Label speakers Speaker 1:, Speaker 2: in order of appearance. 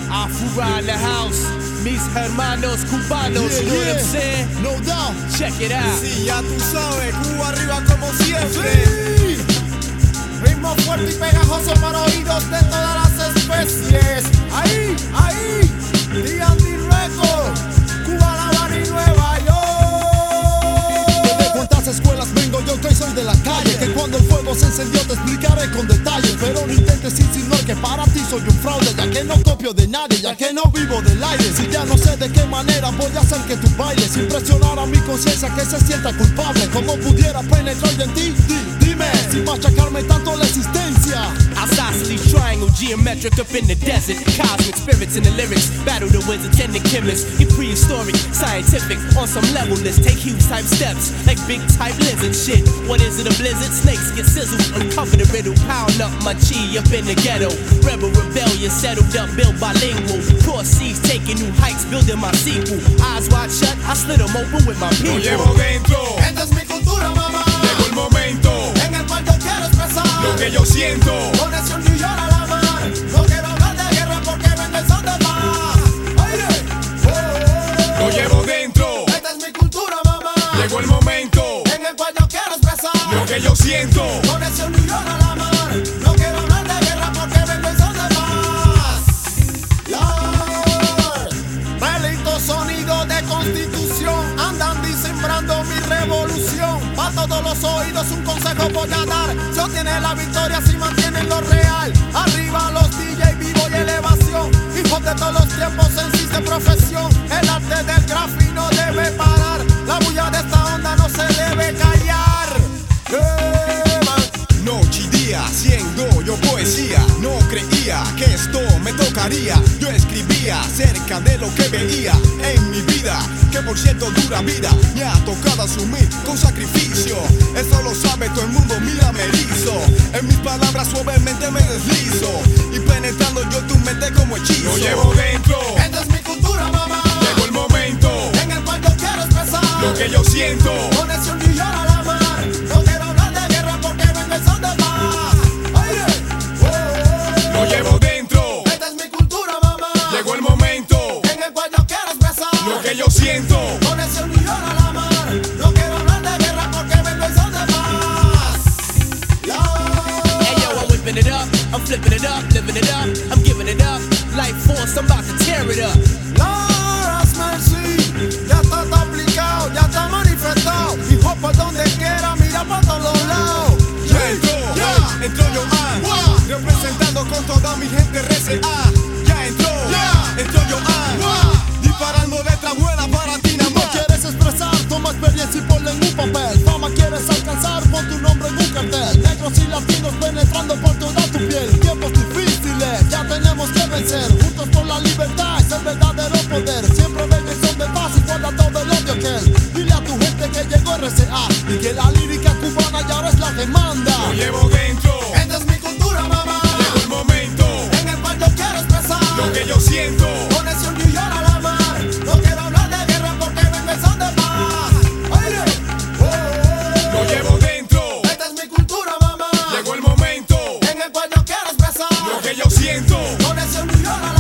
Speaker 1: Afura in the house. Mis hermanos cubanos, you know what I'm saying?
Speaker 2: No doubt.
Speaker 1: Check it out.
Speaker 3: Sí, ya tú sabes, Cuba arriba como siempre.
Speaker 2: Sí.
Speaker 3: Ritmo fuerte y pegajoso para oídos de todas las especies. Ahí, ahí, D&D Records, Cuba, La Habana y Nueva York.
Speaker 2: ¿De cuántas escuelas vengo yo que soy de la calle? Que cuando el fuego se encendió te explicaré con detalles. Pero no intentes insinuar que para ti soy un fraude, ya que no copio de nadie, ya que no vivo del aire. Si ya no sé de qué manera voy a hacer que tú bailes, impresionar a mi conciencia que se sienta culpable. ¿Cómo pudiera penetrar en ti? Dime, sin machacarme tanto la existencia.
Speaker 1: Isosceles triangle, geometric up in the desert. Cosmic spirits in the lyrics. Battle the wizards and the chemists. Get prehistoric, scientific. On some level, let's take huge type steps. Like big type lizard shit. What is it, a blizzard? Snakes get sizzled. Uncover the riddle. Pound up my chi up in the ghetto. Rebel rebellion, settled up, built bilingual. Cross seas, taking new heights, building my sequel. Eyes wide shut, I slid them open with my people.
Speaker 3: Lo llevo dentro. Esta es mi cultura, mamá. Llegó el momento en el cual yo quiero expresar lo que yo siento. Conexión New York a la mar. No quiero hablar de guerra porque vengo el son de paz. Aire. Lo llevo dentro. Esta es mi cultura, mamá. Llegó el momento en el cual yo quiero expresar lo que yo siento. Conexión New York a la mar. No quiero hablar de guerra porque vengo el son de paz. Lord. Belito sonido de constitución. Andan sembrando mi revolución. Pa' todos los oídos un consejo voy a dar. Se obtiene la victoria si mantienen lo real. Arriba los DJ, vivo y elevación. Hijos de todos los tiempos en sí de profesión. El arte del graffiti no debe parar. La bulla de esta onda no se debe callar. Noche y día haciendo yo poesía. No creía que esto me tocaría. Yo escribía acerca de lo que veía en mi vida, que por cierto dura vida. Me ha tocado asumir con sacrificio. Eso lo sabe todo el mundo, mira me erizo. En mis palabras suavemente me deslizo. Y penetrando yo tu mente como hechizo. Lo llevo dentro. Esta es mi cultura, mamá. Llegó el momento en el cual yo quiero expresar lo que yo siento. Conexión New York a la mar. No quiero hablar de guerra porque vengo el son de paz. Aire. Lo llevo dentro. Esta es mi cultura, mamá. Llegó el momento en el cual yo quiero expresar lo que yo siento. Conexión New York a la mar. No quiero hablar de guerra porque vengo el son de paz.
Speaker 1: Hey yo, I'm whipping it up, I'm flipping it up, living it up, I'm giving it up. Life force, I'm about to tear it up.
Speaker 3: Lord has mercy. Ya está aplicado, ya está manifestado. Hijo por donde quiera, mira por todos los lados. Ya entró Joan, representando con toda mi gente RCA. Ya entró Joan, disparando letra buena para ti nada
Speaker 2: No
Speaker 3: más.
Speaker 2: quieres expresar, toma experiencia y ponla en un papel. Fama quieres alcanzar, pon tu nombre en un cartel. Negros y latinos penetrando por toda tu piel. Tiempos difíciles, ya tenemos que vencer. Juntos por la libertad, es el verdadero poder. Siempre venga y son de paz y guarda todo el odio que él. Dile a tu gente que llegó RCA y que la lírica cubana ya ahora es la demanda.
Speaker 3: Lo llevo dentro. Esta es mi cultura, mamá. Llegó el momento en el cual yo quiero expresar lo que yo siento. Conexión New York a la mar. No quiero hablar de guerra porque vengo el son de paz. Aire. Lo llevo dentro. Esta es mi cultura, mamá. Llegó el momento en el cual yo quiero expresar lo que yo siento. Conexión New York a la mar.